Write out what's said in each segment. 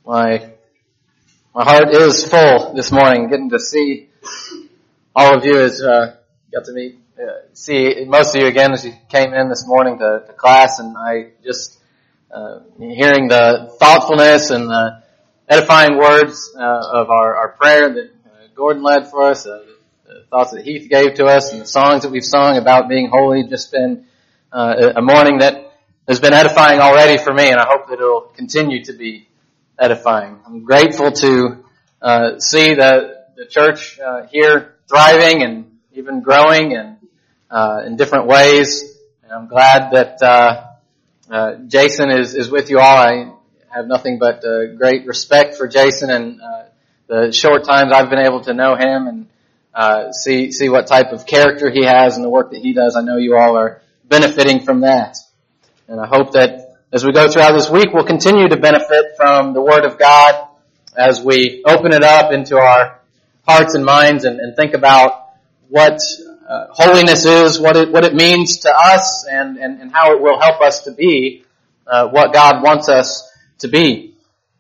My heart is full this morning, getting to see all of you as got to see most of you again as you came in this morning to class, and I just hearing the thoughtfulness and the edifying words of our prayer that Gordon led for us, the thoughts that Heath gave to us, and the songs that we've sung about being holy. Just been a morning that has been edifying already for me, and I hope that it'll continue to be edifying. I'm grateful to see the church here thriving and even growing and in different ways. And I'm glad that Jason is with you all. I have nothing but great respect for Jason and the short times I've been able to know him and see what type of character he has and the work that he does. I know you all are benefiting from that. And I hope that as we go throughout this week, we'll continue to benefit from the Word of God as we open it up into our hearts and minds and think about what holiness is, what it means to us, and how it will help us to be what God wants us to be.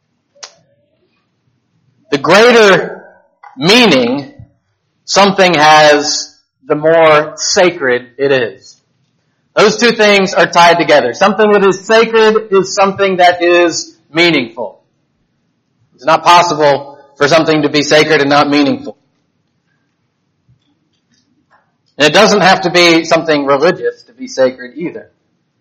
The greater meaning something has, the more sacred it is. Those two things are tied together. Something that is sacred is something that is meaningful. It's not possible for something to be sacred and not meaningful. And it doesn't have to be something religious to be sacred either.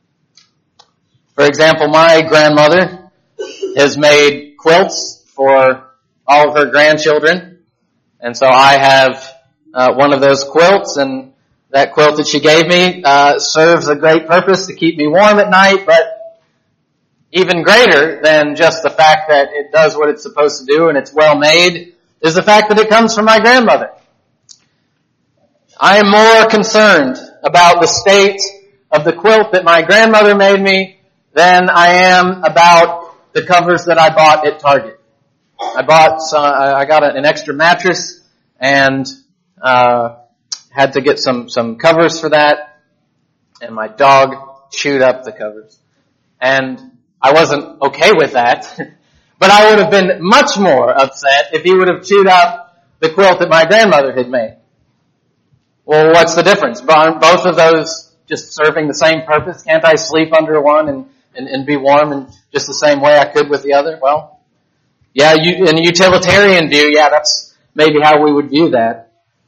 For example, my grandmother has made quilts for all of her grandchildren. And so I have one of those quilts, and that quilt that she gave me serves a great purpose to keep me warm at night, but even greater than just the fact that it does what it's supposed to do and it's well made is the fact that it comes from my grandmother. I am more concerned about the state of the quilt that my grandmother made me than I am about the covers that I bought at Target. I got an extra mattress and had to get some covers for that, and my dog chewed up the covers. And I wasn't okay with that, but I would have been much more upset if he would have chewed up the quilt that my grandmother had made. Well, what's the difference? Both of those just serving the same purpose? Can't I sleep under one and be warm in just the same way I could with the other? Well, yeah, in a utilitarian view, yeah, that's maybe how we would view that.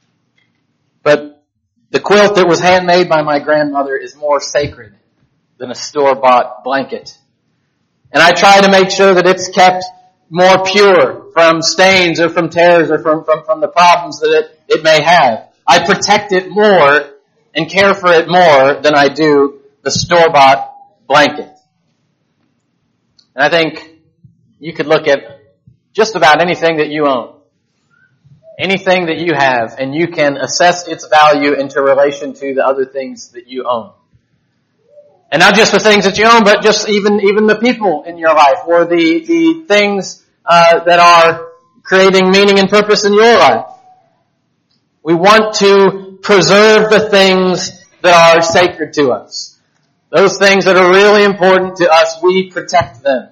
But the quilt that was handmade by my grandmother is more sacred than a store-bought blanket. And I try to make sure that it's kept more pure from stains or from tears or from the problems that it may have. I protect it more and care for it more than I do the store-bought blanket. And I think you could look at just about anything that you own. Anything that you have, and you can assess its value into relation to the other things that you own. And not just the things that you own, but just even the people in your life, or the things that are creating meaning and purpose in your life. We want to preserve the things that are sacred to us. Those things that are really important to us, we protect them.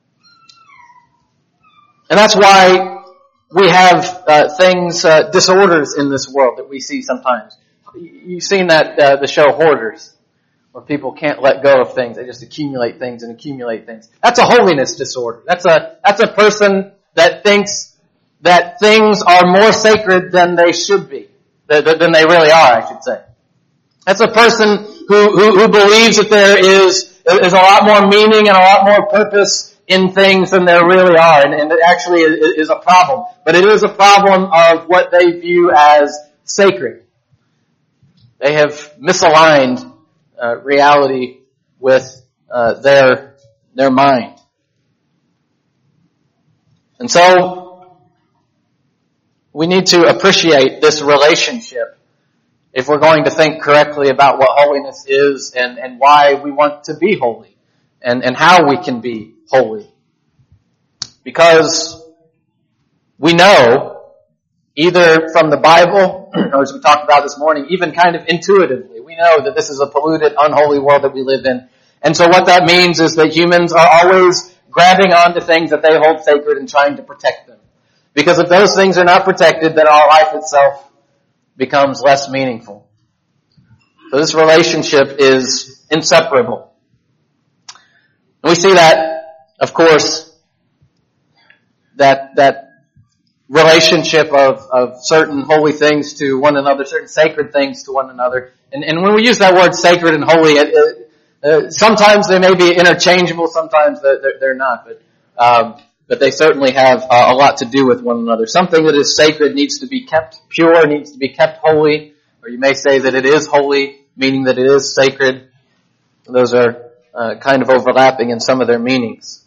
And that's why we have disorders in this world that we see sometimes. You've seen that the show Hoarders, where people can't let go of things; they just accumulate things and accumulate things. That's a holiness disorder. That's a person that thinks that things are more sacred than they should be, than they really are, I should say. That's a person who believes that there is a lot more meaning and a lot more purpose in things than there really are, and it actually is a problem. But it is a problem of what they view as sacred. They have misaligned reality with their mind. And so we need to appreciate this relationship if we're going to think correctly about what holiness is and why we want to be holy and how we can be holy. Because we know, either from the Bible, or as we talked about this morning, even kind of intuitively, we know that this is a polluted, unholy world that we live in. And so what that means is that humans are always grabbing onto things that they hold sacred and trying to protect them. Because if those things are not protected, then our life itself becomes less meaningful. So this relationship is inseparable. And we see that, of course, that relationship of certain holy things to one another, certain sacred things to one another. And when we use that word sacred and holy, sometimes they may be interchangeable, sometimes they're not, but they certainly have a lot to do with one another. Something that is sacred needs to be kept pure, needs to be kept holy, or you may say that it is holy, meaning that it is sacred. Those are kind of overlapping in some of their meanings.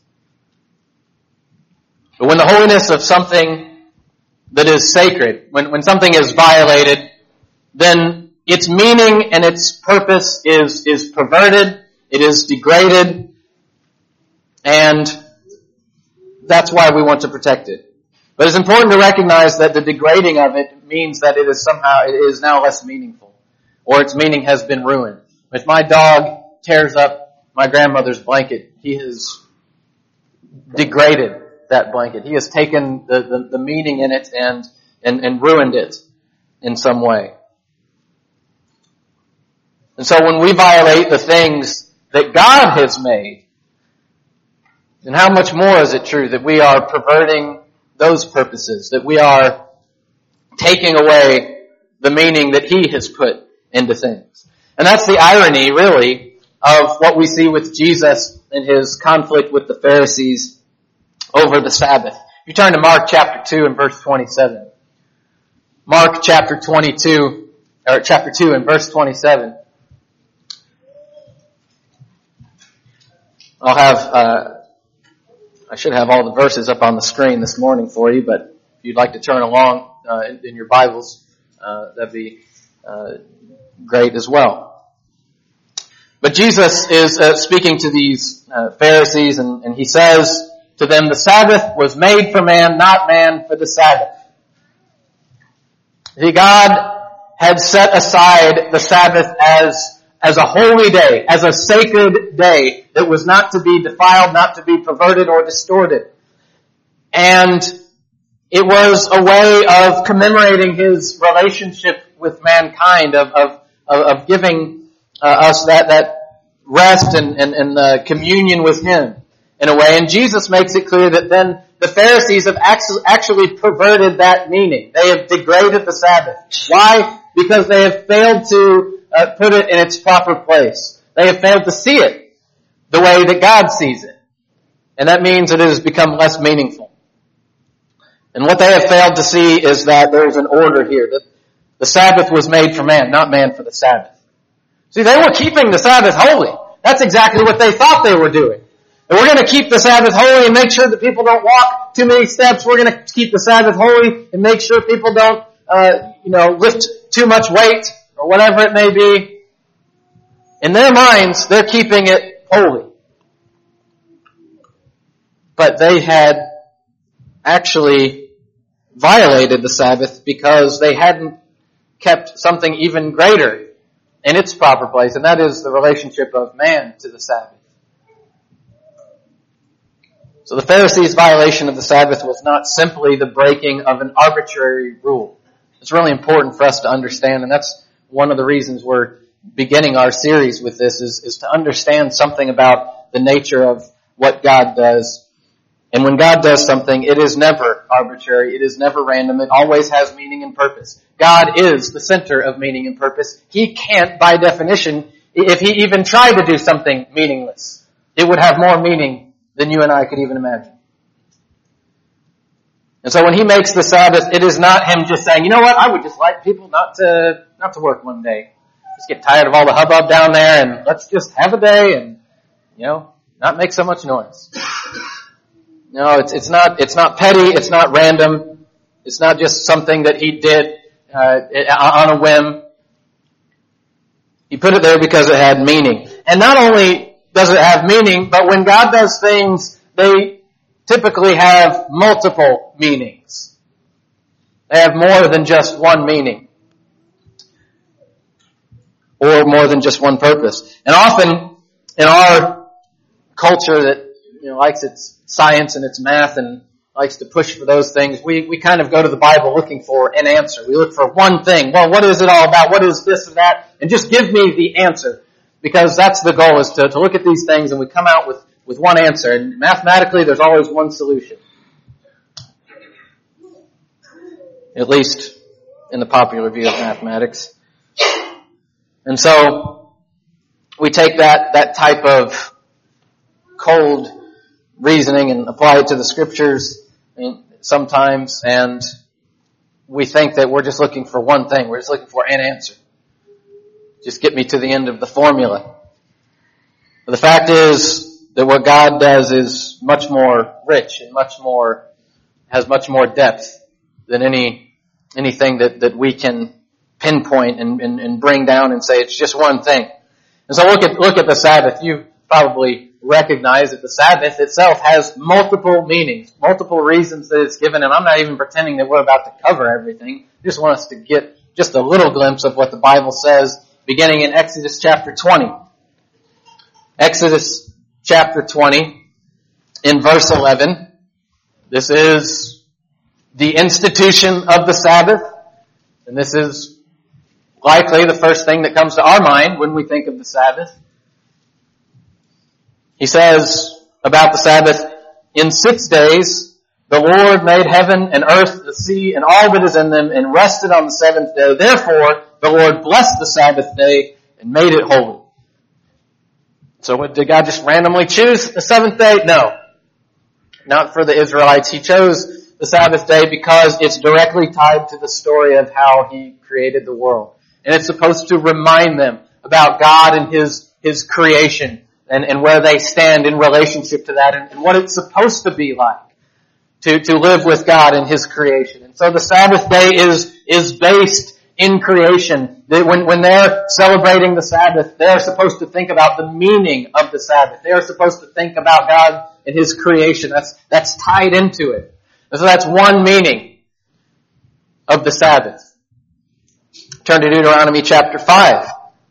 But when the holiness of something that is sacred, when something is violated, then its meaning and its purpose is perverted, it is degraded, and that's why we want to protect it. But it's important to recognize that the degrading of it means that it is now less meaningful, or its meaning has been ruined. If my dog tears up my grandmother's blanket, he has degraded that blanket. He has taken the meaning in it and ruined it in some way. And so when we violate the things that God has made, then how much more is it true that we are perverting those purposes, that we are taking away the meaning that He has put into things? And that's the irony, really, of what we see with Jesus and His conflict with the Pharisees over the Sabbath. If you turn to Mark chapter 2 and verse 27. Mark chapter 2 and verse 27. I should have all the verses up on the screen this morning for you, but if you'd like to turn along in your Bibles, that'd be great as well. But Jesus is speaking to these Pharisees, and He says to them, the Sabbath was made for man, not man for the Sabbath. See, God had set aside the Sabbath as a holy day, as a sacred day that was not to be defiled, not to be perverted or distorted. And it was a way of commemorating His relationship with mankind, of giving us that rest and communion with Him in a way. And Jesus makes it clear that then the Pharisees have actually perverted that meaning. They have degraded the Sabbath. Why? Because they have failed to put it in its proper place. They have failed to see it the way that God sees it. And that means that it has become less meaningful. And what they have failed to see is that there is an order here, that the Sabbath was made for man, not man for the Sabbath. See, they were keeping the Sabbath holy. That's exactly what they thought they were doing. And we're going to keep the Sabbath holy and make sure that people don't walk too many steps. We're going to keep the Sabbath holy and make sure people don't, lift too much weight or whatever it may be. In their minds, they're keeping it holy. But they had actually violated the Sabbath because they hadn't kept something even greater in its proper place, and that is the relationship of man to the Sabbath. So the Pharisees' violation of the Sabbath was not simply the breaking of an arbitrary rule. It's really important for us to understand, and that's one of the reasons we're beginning our series with this, is to understand something about the nature of what God does. And when God does something, it is never arbitrary, it is never random, it always has meaning and purpose. God is the center of meaning and purpose. He can't, by definition, if He even tried to do something meaningless, it would have more meaning than you and I could even imagine. And so when He makes the Sabbath, it is not Him just saying, you know what, I would just like people not to work one day. Just get tired of all the hubbub down there and let's just have a day and, not make so much noise. No, it's not petty, it's not random, it's not just something that He did on a whim. He put it there because it had meaning. And not only does it have meaning, but when God does things, they typically have multiple meanings. They have more than just one meaning. Or more than just one purpose. And often, in our culture that likes its science and its math and likes to push for those things, we kind of go to the Bible looking for an answer. We look for one thing. Well, what is it all about? What is this or that? And just give me the answer. Because that's the goal, is to look at these things and we come out with one answer. And mathematically, there's always one solution. At least in the popular view of mathematics. And so we take that type of cold reasoning and apply it to the scriptures sometimes, and we think that we're just looking for one thing. We're just looking for an answer. Just get me to the end of the formula. But the fact is that what God does is much more rich and has much more depth than anything that we can pinpoint and bring down and say it's just one thing. And so look at the Sabbath. You probably recognize that the Sabbath itself has multiple meanings, multiple reasons that it's given, and I'm not even pretending that we're about to cover everything. I just want us to get just a little glimpse of what the Bible says, beginning in Exodus chapter 20. Exodus chapter 20, in verse 11. This is the institution of the Sabbath, and this is likely the first thing that comes to our mind when we think of the Sabbath. He says about the Sabbath, in 6 days the Lord made heaven and earth, the sea, and all that is in them, and rested on the seventh day. Therefore the Lord blessed the Sabbath day and made it holy. So did God just randomly choose the seventh day? No. Not for the Israelites. He chose the Sabbath day because it's directly tied to the story of how He created the world. And it's supposed to remind them about God and His creation and where they stand in relationship to that and what it's supposed to be like to live with God and His creation. And so the Sabbath day is based in creation. When they're celebrating the Sabbath, they're supposed to think about the meaning of the Sabbath. They're supposed to think about God and His creation. That's tied into it. And so that's one meaning of the Sabbath. Turn to Deuteronomy chapter 5.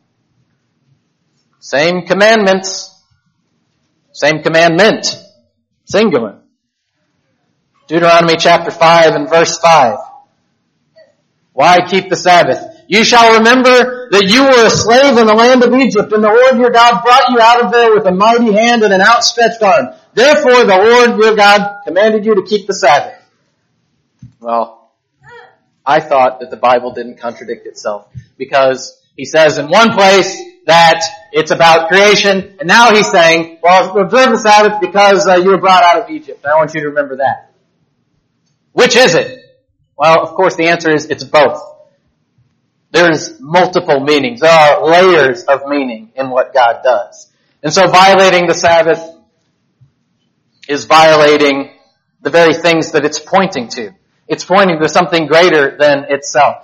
Same commandments. Same commandment. Singular. Deuteronomy chapter 5 and verse 5. Why keep the Sabbath? You shall remember that you were a slave in the land of Egypt, and the Lord your God brought you out of there with a mighty hand and an outstretched arm. Therefore the Lord your God commanded you to keep the Sabbath. Well, I thought that the Bible didn't contradict itself, because He says in one place that it's about creation, and now He's saying, well, observe the Sabbath because you were brought out of Egypt. I want you to remember that. Which is it? Well, of course the answer is it's both. There's multiple meanings. There are layers of meaning in what God does. And so violating the Sabbath is violating the very things that it's pointing to. It's pointing to something greater than itself.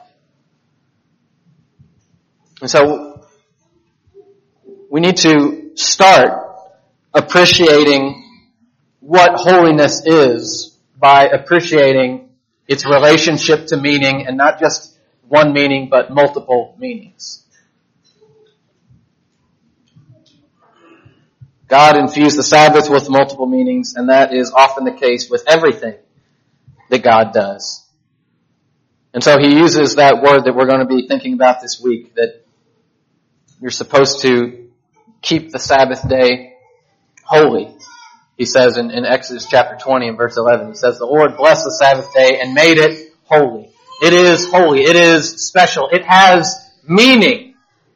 And so we need to start appreciating what holiness is by appreciating its relationship to meaning, and not just one meaning, but multiple meanings. God infused the Sabbath with multiple meanings, and that is often the case with everything that God does. And so He uses that word that we're going to be thinking about this week, that you're supposed to keep the Sabbath day holy. He says in Exodus chapter 20 and verse 11, He says, the Lord blessed the Sabbath day and made it holy. It is holy. It is special. It has meaning.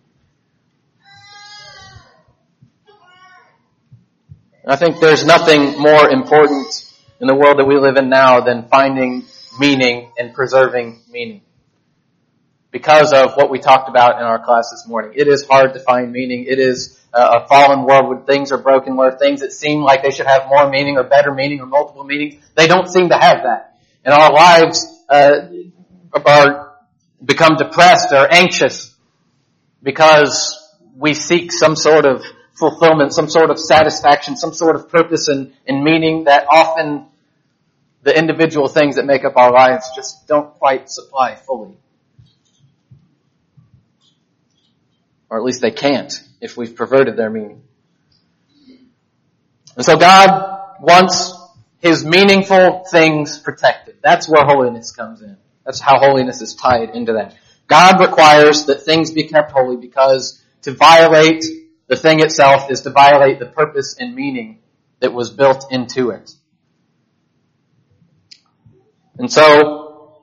I think there's nothing more important in the world that we live in now than finding meaning and preserving meaning. Because of what we talked about in our class this morning. It is hard to find meaning. It is a fallen world where things are broken, where things that seem like they should have more meaning or better meaning or multiple meanings, they don't seem to have that. And our lives become depressed or anxious because we seek some sort of fulfillment, some sort of satisfaction, some sort of purpose and meaning that often the individual things that make up our lives just don't quite supply fully. Or at least they can't if we've perverted their meaning. And so God wants His meaningful things protected. That's where holiness comes in. That's how holiness is tied into that. God requires that things be kept holy because to violate the thing itself is to violate the purpose and meaning that was built into it. And so,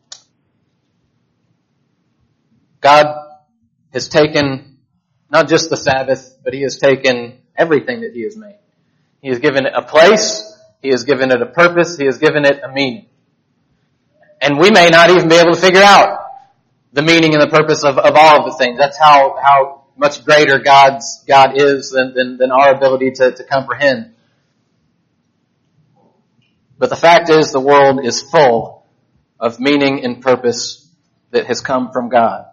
God has taken not just the Sabbath, but He has taken everything that He has made. He has given it a place, He has given it a purpose, He has given it a meaning. And we may not even be able to figure out the meaning and the purpose of all of the things. That's how much greater God is than our ability to comprehend. But the fact is, the world is full of meaning and purpose that has come from God.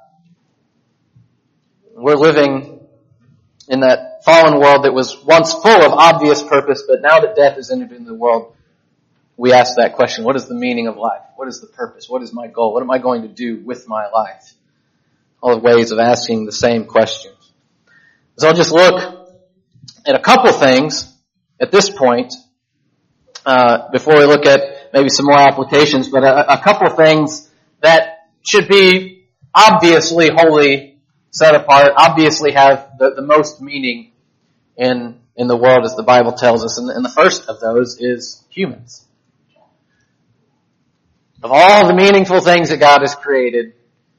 We're living in that fallen world that was once full of obvious purpose, but now that death has entered into the world, we ask that question: what is the meaning of life? What is the purpose? What is my goal? What am I going to do with my life? All the ways of asking the same questions. So I'll just look at a couple things at this point, before we look at maybe some more applications, but a couple things that should be obviously wholly set apart, obviously have the most meaning in the world, as the Bible tells us. And the first of those is humans. Of all the meaningful things that God has created,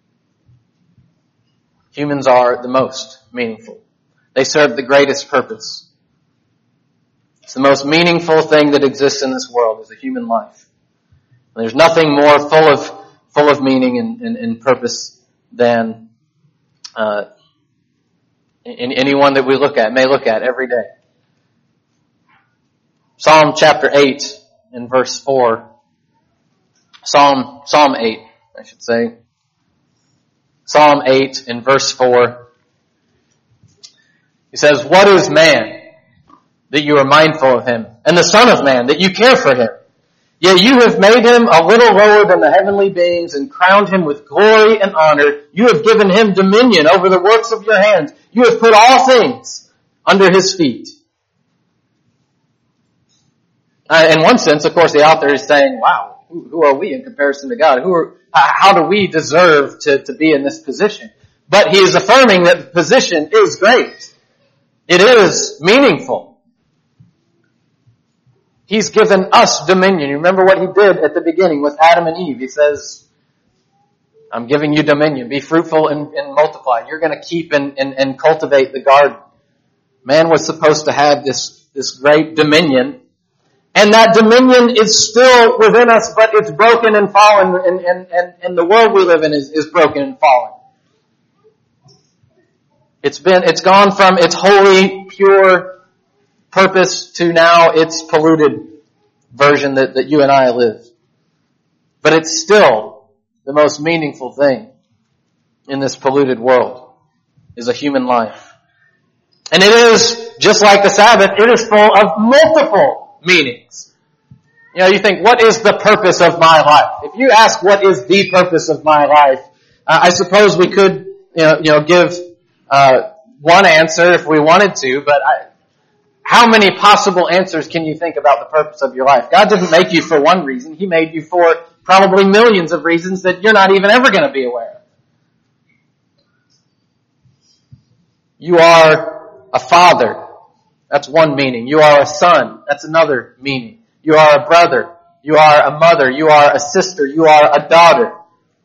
humans are the most meaningful. They serve the greatest purpose. It's the most meaningful thing that exists in this world is a human life. And there's nothing more full of meaning and purpose than anyone that we may look at every day. Psalm chapter 8 and verse 4. Psalm 8, I should say. Psalm 8 and verse 4. He says, "What is man that you are mindful of him, and the Son of Man that you care for him? Yet you have made him a little lower than the heavenly beings and crowned him with glory and honor. You have given him dominion over the works of your hands. You have put all things under his feet." In one sense, of course, the author is saying, wow, who are we in comparison to God? How do we deserve to be in this position? But he is affirming that the position is great. It is meaningful. He's given us dominion. You remember what he did at the beginning with Adam and Eve. He says, I'm giving you dominion. Be fruitful and multiply. You're going to keep and cultivate the garden. Man was supposed to have this great dominion. And that dominion is still within us, but it's broken and fallen, and the world we live in is broken and fallen. It's gone from its holy, pure purpose to now its polluted version that you and I live. But it's still the most meaningful thing in this polluted world is a human life. And it is, just like the Sabbath, it is full of multiple meanings. You know, you think, what is the purpose of my life? If you ask what is the purpose of my life, I suppose we could, give one answer if we wanted to, but how many possible answers can you think about the purpose of your life? God didn't make you for one reason. He made you for probably millions of reasons that you're not even ever going to be aware of. You are a father. That's one meaning. You are a son. That's another meaning. You are a brother. You are a mother. You are a sister. You are a daughter.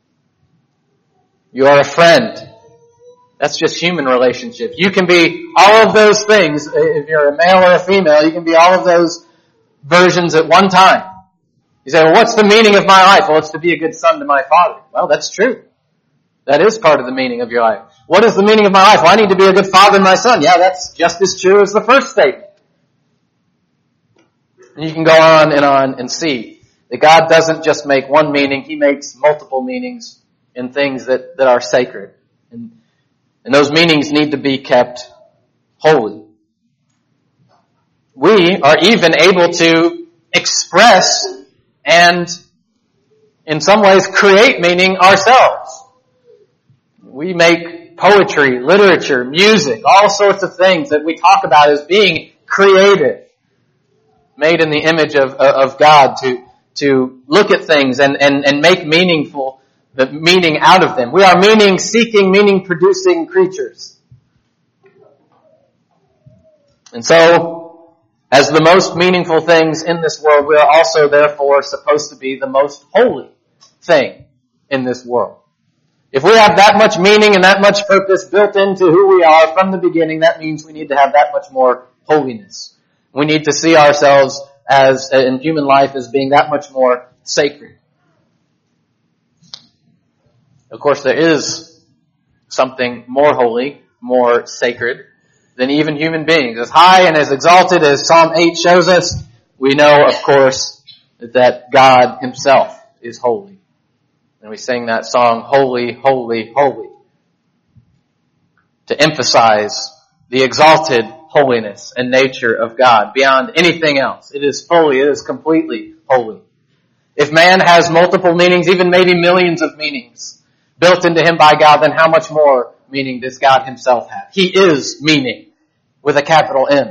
You are a friend. That's just human relationships. You can be all of those things. If you're a male or a female, you can be all of those versions at one time. You say, well, what's the meaning of my life? Well, it's to be a good son to my father. Well, that's true. That is part of the meaning of your life. What is the meaning of my life? Well, I need to be a good father to my son. Yeah, that's just as true as the first statement. And you can go on and see that God doesn't just make one meaning. He makes multiple meanings in things that are sacred. And those meanings need to be kept holy. We are even able to express and, in some ways, create meaning ourselves. We make poetry, literature, music, all sorts of things that we talk about as being creative. made in the image of God to look at things and make the meaning out of them. We are meaning-seeking, meaning-producing creatures. And so, as the most meaningful things in this world, we are also therefore supposed to be the most holy thing in this world. If we have that much meaning and that much purpose built into who we are from the beginning, that means we need to have that much more holiness. We need to see ourselves as, in human life, as being that much more sacred. Of course, there is something more holy, more sacred than even human beings. As high and as exalted as Psalm 8 shows us, we know, of course, that God himself is holy. And we sing that song, Holy, Holy, Holy, to emphasize the exalted holiness and nature of God beyond anything else. It is completely holy. If man has multiple meanings, even maybe millions of meanings built into him by God, then how much more meaning does God himself have? He is meaning with a capital M.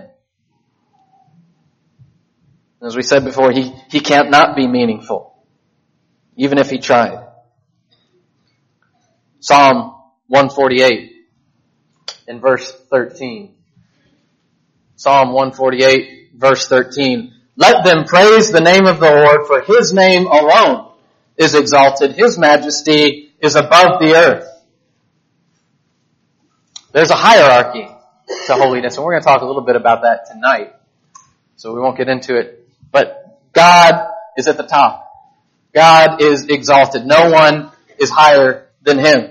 As we said before, he can't not be meaningful, even if he tried. Psalm 148 in verse 13. Psalm 148 verse 13. Let them praise the name of the Lord, for his name alone is exalted. His majesty is above the earth. There's a hierarchy to holiness, and we're going to talk a little bit about that tonight. So we won't get into it. But God is at the top. God is exalted. No one is higher than him.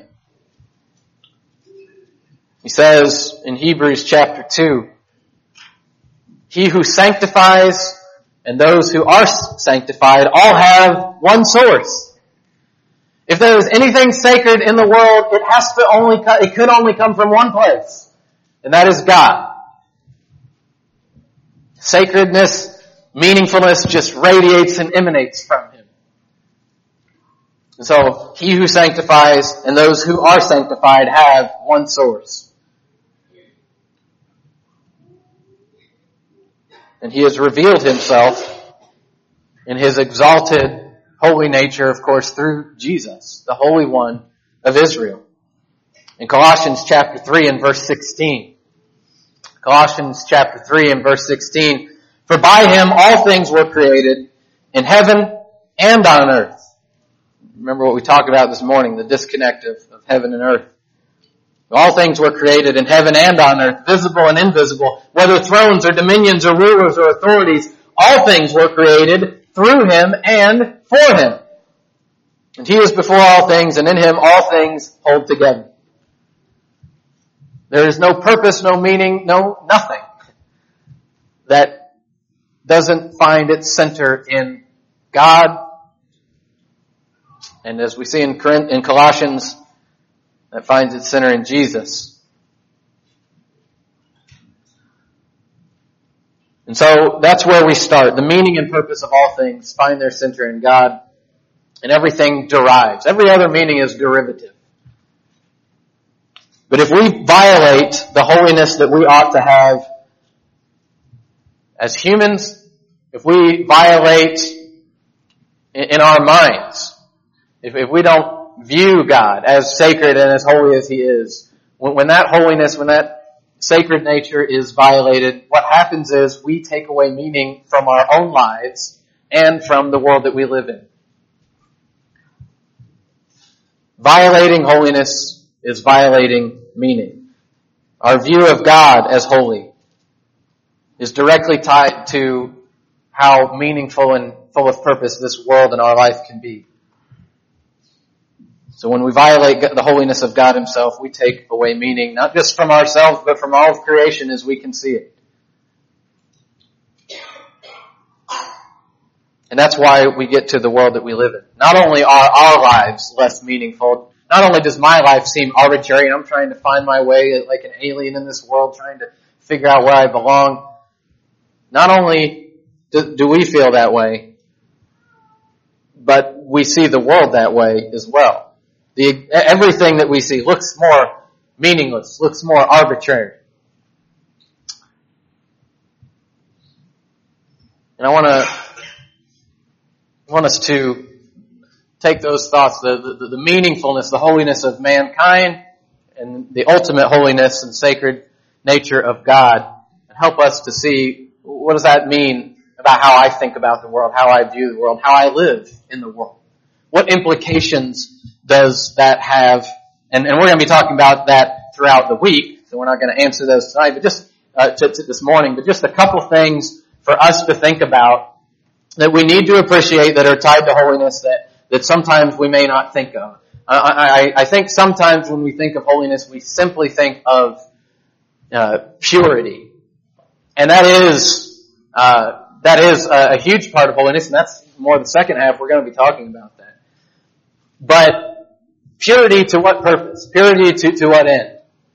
He says in Hebrews chapter 2, he who sanctifies and those who are sanctified all have one source. If there is anything sacred in the world, it could only come from one place, and that is God. Sacredness, meaningfulness just radiates and emanates from him. And so, he who sanctifies and those who are sanctified have one source. And he has revealed himself in his exalted, holy nature, of course, through Jesus, the Holy One of Israel. In Colossians chapter 3 and verse 16. Colossians chapter 3 and verse 16. For by him all things were created in heaven and on earth. Remember what we talked about this morning, the disconnect of heaven and earth. All things were created in heaven and on earth, visible and invisible, whether thrones or dominions or rulers or authorities, all things were created through him and for him. And he is before all things, and in him all things hold together. There is no purpose, no meaning, nothing that doesn't find its center in God. And as we see in Colossians, that finds its center in Jesus. And so that's where we start. The meaning and purpose of all things find their center in God, and everything derives. Every other meaning is derivative. But if we violate the holiness that we ought to have as humans, if we violate in our minds, if we don't view God as sacred and as holy as he is, when that holiness, when that sacred nature is violated, what happens is we take away meaning from our own lives and from the world that we live in. Violating holiness is violating meaning. Our view of God as holy is directly tied to how meaningful and full of purpose this world and our life can be. So when we violate the holiness of God himself, we take away meaning, not just from ourselves, but from all of creation as we can see it. And that's why we get to the world that we live in. Not only are our lives less meaningful, not only does my life seem arbitrary and I'm trying to find my way like an alien in this world, trying to figure out where I belong. Not only do we feel that way, but we see the world that way as well. Everything that we see looks more meaningless, looks more arbitrary. And I want us to take those thoughts, the meaningfulness, the holiness of mankind, and the ultimate holiness and sacred nature of God, and help us to see what does that mean about how I think about the world, how I view the world, how I live in the world. What implications does that have? And we're going to be talking about that throughout the week, so we're not going to answer those tonight, but just this morning, but just a couple things for us to think about that we need to appreciate that are tied to holiness that sometimes we may not think of. I think sometimes when we think of holiness, we simply think of purity. And that is a huge part of holiness, and that's more the second half. We're going to be talking about that. But purity to what purpose? Purity to what end?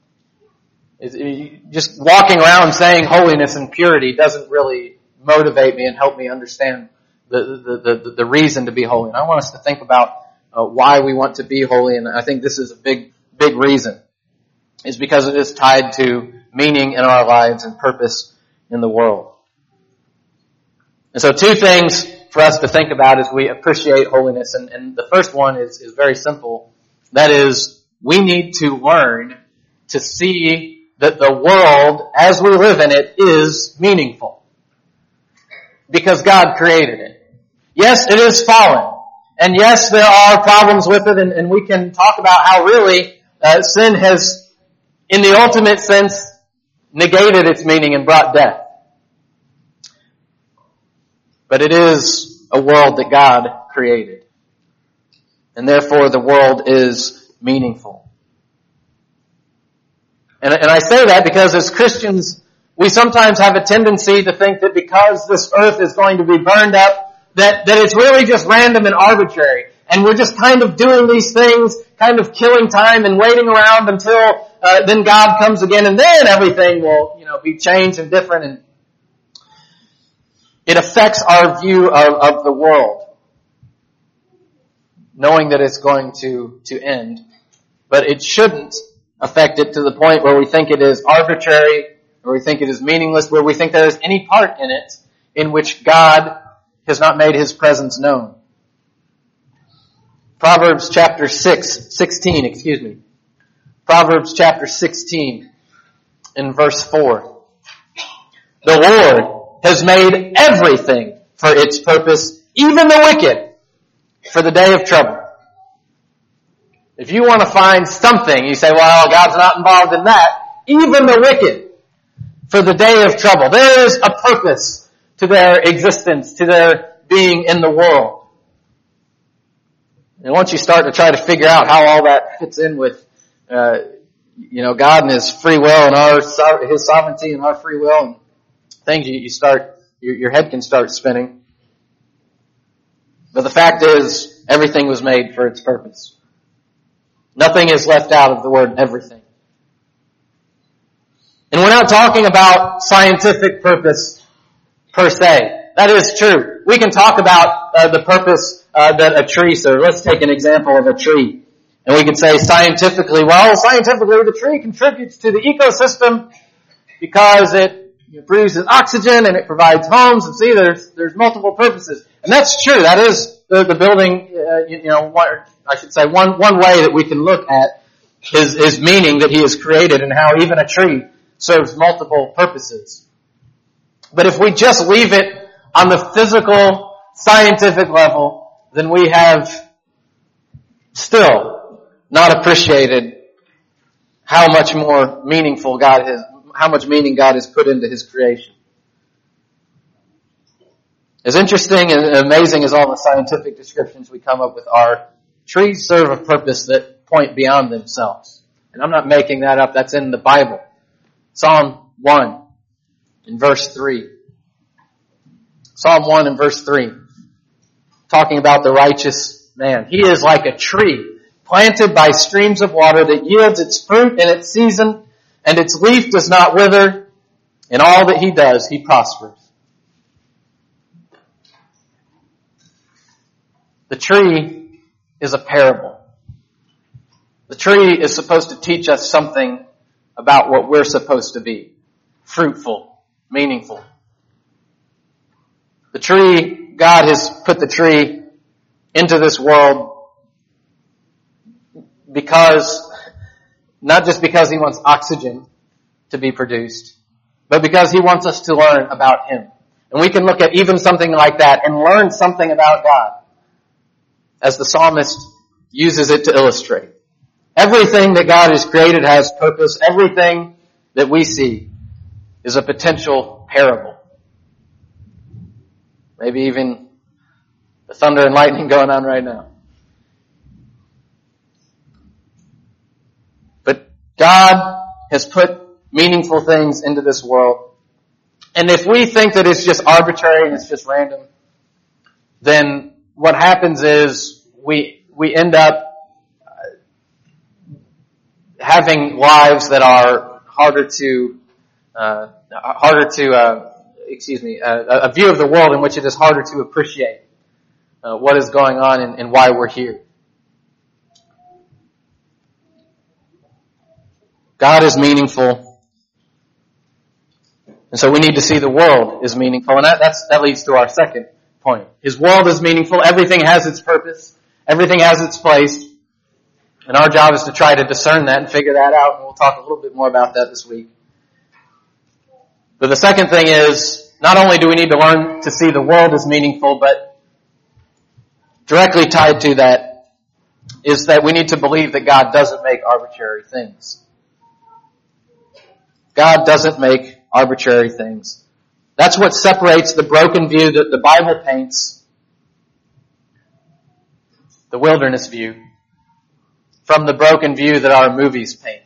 Just walking around saying holiness and purity doesn't really motivate me and help me understand the reason to be holy. And I want us to think about why we want to be holy, and I think this is a big reason. Is because it is tied to meaning in our lives and purpose in the world. And so 2 things for us to think about as we appreciate holiness. And the first one is very simple. That is, we need to learn to see that the world as we live in it is meaningful. Because God created it. Yes, it is fallen. And yes, there are problems with it, and we can talk about how really sin has, in the ultimate sense, negated its meaning and brought death. But it is a world that God created. And therefore the world is meaningful. And I say that because as Christians, we sometimes have a tendency to think that because this earth is going to be burned up, that it's really just random and arbitrary. And we're just kind of doing these things, kind of killing time and waiting around until then God comes again, and then everything will, be changed and different. And it affects our view of the world, knowing that it's going to end. But it shouldn't affect it to the point where we think it is arbitrary, or we think it is meaningless, where we think there is any part in it in which God has not made His presence known. Proverbs chapter 16. Proverbs chapter 16 in verse 4. The Lord has made everything for its purpose, even the wicked, for the day of trouble. If you want to find something, you say, well, God's not involved in that. Even the wicked, for the day of trouble. There is a purpose to their existence, to their being in the world. And once you start to try to figure out how all that fits in with, God and His free will and His sovereignty and our free will and things, your head can start spinning. But the fact is, everything was made for its purpose. Nothing is left out of the word everything. And we're not talking about scientific purpose per se. That is true. We can talk about the purpose that a tree serves. Let's take an example of a tree. And we can say scientifically, the tree contributes to the ecosystem because it produces oxygen and it provides homes. And see, there's multiple purposes. And that's true. That is the building, one way that we can look at his meaning that He has created and how even a tree serves multiple purposes. But if we just leave it on the physical, scientific level, then we have still not appreciated how much more meaningful how much meaning God has put into His creation. As interesting and amazing as all the scientific descriptions we come up with are, trees serve a purpose that point beyond themselves. And I'm not making that up, that's in the Bible. Psalm 1 in verse 3. Psalm 1 in verse 3. Talking about the righteous man. He is like a tree planted by streams of water that yields its fruit in its season, and its leaf does not wither. In all that he does, he prospers. The tree is a parable. The tree is supposed to teach us something about what we're supposed to be. Fruitful, meaningful. The tree, God has put the tree into this world not just because he wants oxygen to be produced, but because he wants us to learn about him. And we can look at even something like that and learn something about God, as the psalmist uses it to illustrate. Everything that God has created has purpose. Everything that we see is a potential parable. Maybe even the thunder and lightning going on right now. But God has put meaningful things into this world. And if we think that it's just arbitrary and it's just random, then what happens is we end up having lives that are a view of the world in which it is harder to appreciate what is going on and why we're here. God is meaningful, and so we need to see the world is meaningful, and that leads to our second point. His world is meaningful. Everything has its purpose. Everything has its place. And our job is to try to discern that and figure that out, and we'll talk a little bit more about that this week. But the second thing is, not only do we need to learn to see the world as meaningful, but directly tied to that is that we need to believe that God doesn't make arbitrary things. God doesn't make arbitrary things. That's what separates the broken view that the Bible paints, the wilderness view, from the broken view that our movies paint.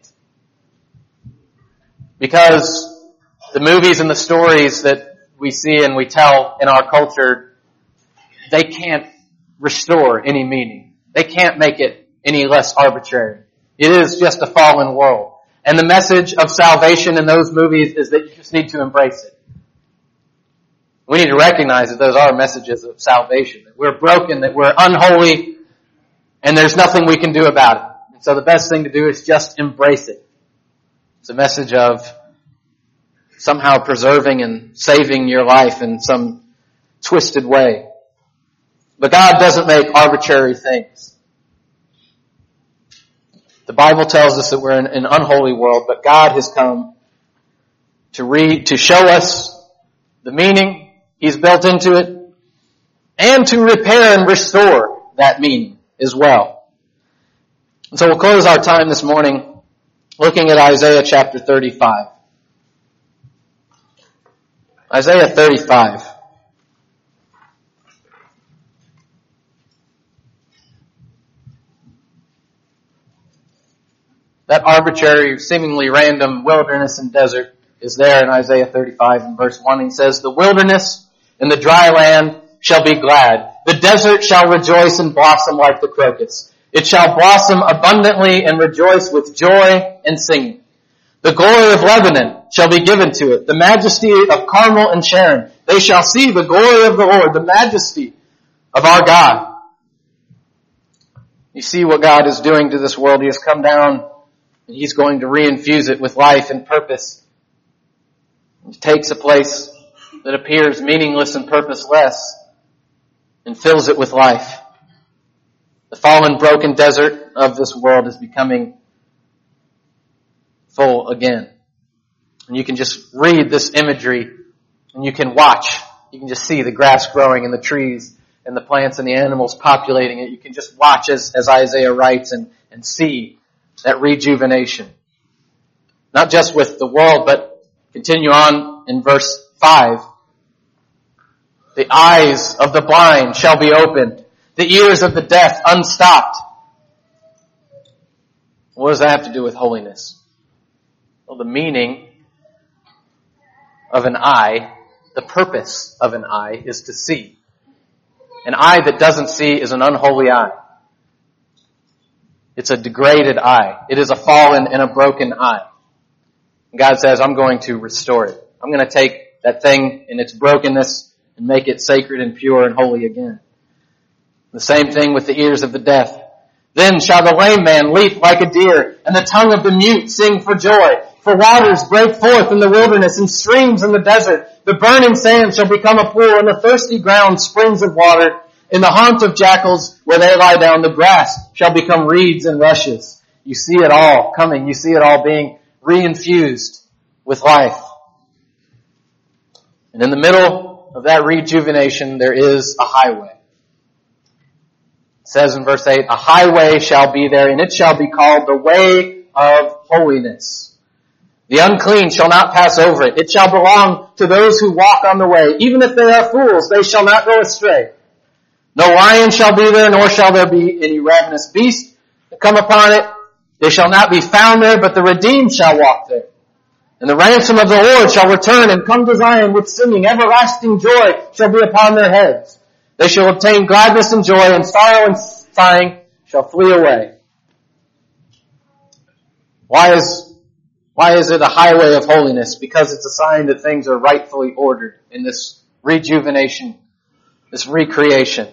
Because the movies and the stories that we see and we tell in our culture, they can't restore any meaning. They can't make it any less arbitrary. It is just a fallen world. And the message of salvation in those movies is that you just need to embrace it. We need to recognize that those are messages of salvation, that we're broken, that we're unholy, and there's nothing we can do about it. And so the best thing to do is just embrace it. It's a message of somehow preserving and saving your life in some twisted way. But God doesn't make arbitrary things. The Bible tells us that we're in an unholy world, but God has come to show us the meaning He's built into it, and to repair and restore that meaning as well. And so we'll close our time this morning looking at Isaiah chapter 35. Isaiah 35. That arbitrary, seemingly random wilderness and desert is there in Isaiah 35 in verse 1. He says, "The wilderness and the dry land shall be glad. The desert shall rejoice and blossom like the crocus. It shall blossom abundantly and rejoice with joy and singing. The glory of Lebanon shall be given to it, the majesty of Carmel and Sharon. They shall see the glory of the Lord, the majesty of our God." You see what God is doing to this world. He has come down and He's going to reinfuse it with life and purpose. He takes a place that appears meaningless and purposeless and fills it with life. The fallen, broken desert of this world is becoming full again. And you can just read this imagery and you can watch. You can just see the grass growing and the trees and the plants and the animals populating it. You can just watch as Isaiah writes and see that rejuvenation. Not just with the world, but continue on in verse 5. The eyes of the blind shall be opened, the ears of the deaf unstopped. What does that have to do with holiness? Well, the meaning of an eye, the purpose of an eye is to see. An eye that doesn't see is an unholy eye. It's a degraded eye. It is a fallen and a broken eye. And God says, I'm going to restore it. I'm going to take that thing in its brokenness and make it sacred and pure and holy again. The same thing with the ears of the deaf. Then shall the lame man leap like a deer, and the tongue of the mute sing for joy. For waters break forth in the wilderness and streams in the desert. The burning sand shall become a pool, and the thirsty ground springs of water. In the haunt of jackals where they lie down, the grass shall become reeds and rushes. You see it all coming. You see it all being reinfused with life. And in the middle of that rejuvenation, there is a highway. It says in verse 8, a highway shall be there, and it shall be called the way of holiness. The unclean shall not pass over it. It shall belong to those who walk on the way. Even if they are fools, they shall not go astray. No lion shall be there, nor shall there be any ravenous beast to come upon it. They shall not be found there, but the redeemed shall walk there. And the ransom of the Lord shall return and come to Zion with singing. Everlasting joy shall be upon their heads. They shall obtain gladness and joy, and sorrow and sighing shall flee away. Why is it a highway of holiness? Because it's a sign that things are rightfully ordered in this rejuvenation, this recreation.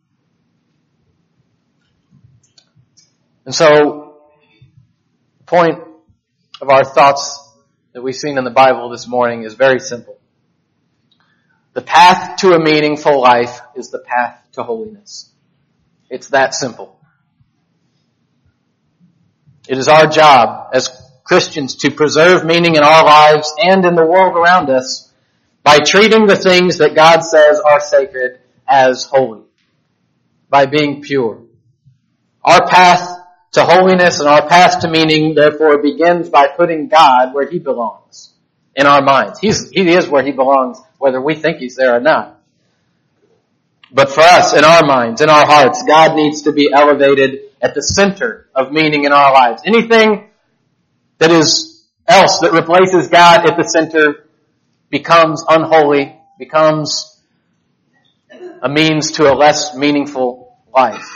And so, the point of our thoughts that we've seen in the Bible this morning is very simple. The path to a meaningful life is the path to holiness. It's that simple. It is our job as Christians to preserve meaning in our lives and in the world around us by treating the things that God says are sacred as holy, by being pure. Our path to holiness and our path to meaning, therefore, begins by putting God where He belongs in our minds. He is where He belongs, whether we think He's there or not. But for us, in our minds, in our hearts, God needs to be elevated at the center of meaning in our lives. Anything that is else that replaces God at the center becomes unholy, becomes a means to a less meaningful life.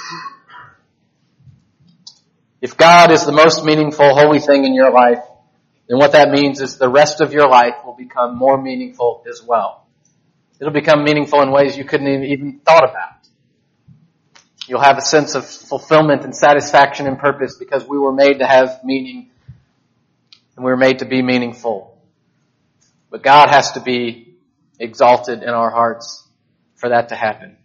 If God is the most meaningful, holy thing in your life, then what that means is the rest of your life will become more meaningful as well. It'll become meaningful in ways you couldn't even thought about. You'll have a sense of fulfillment and satisfaction and purpose because we were made to have meaning and we were made to be meaningful. But God has to be exalted in our hearts for that to happen.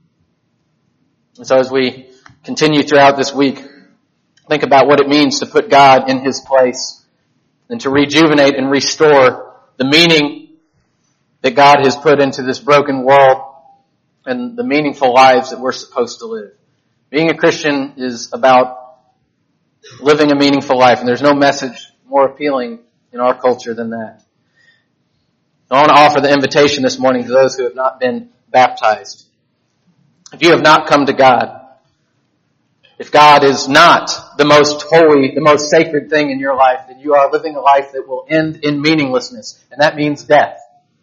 And so as we continue throughout this week, think about what it means to put God in His place and to rejuvenate and restore the meaning that God has put into this broken world and the meaningful lives that we're supposed to live. Being a Christian is about living a meaningful life, and there's no message more appealing in our culture than that. I want to offer the invitation this morning to those who have not been baptized. If you have not come to God, if God is not the most holy, the most sacred thing in your life, then you are living a life that will end in meaninglessness, and that means death.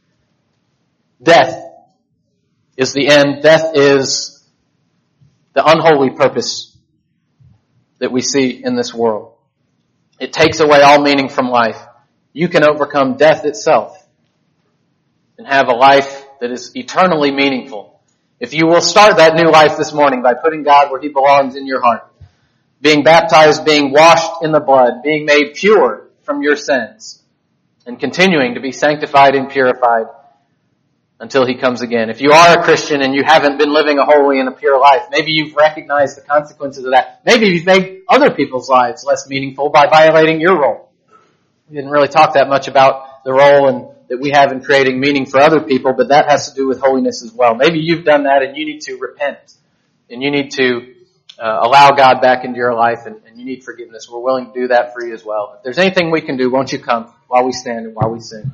Death is the end. Death is the unholy purpose that we see in this world. It takes away all meaning from life. You can overcome death itself and have a life that is eternally meaningful. If you will start that new life this morning by putting God where He belongs in your heart, being baptized, being washed in the blood, being made pure from your sins, and continuing to be sanctified and purified until He comes again. If you are a Christian and you haven't been living a holy and a pure life, maybe you've recognized the consequences of that. Maybe you've made other people's lives less meaningful by violating your role. We didn't really talk that much about the role that we have in creating meaning for other people, but that has to do with holiness as well. Maybe you've done that and you need to repent. And you need to allow God back into your life and you need forgiveness. We're willing to do that for you as well. If there's anything we can do, won't you come while we stand and while we sing?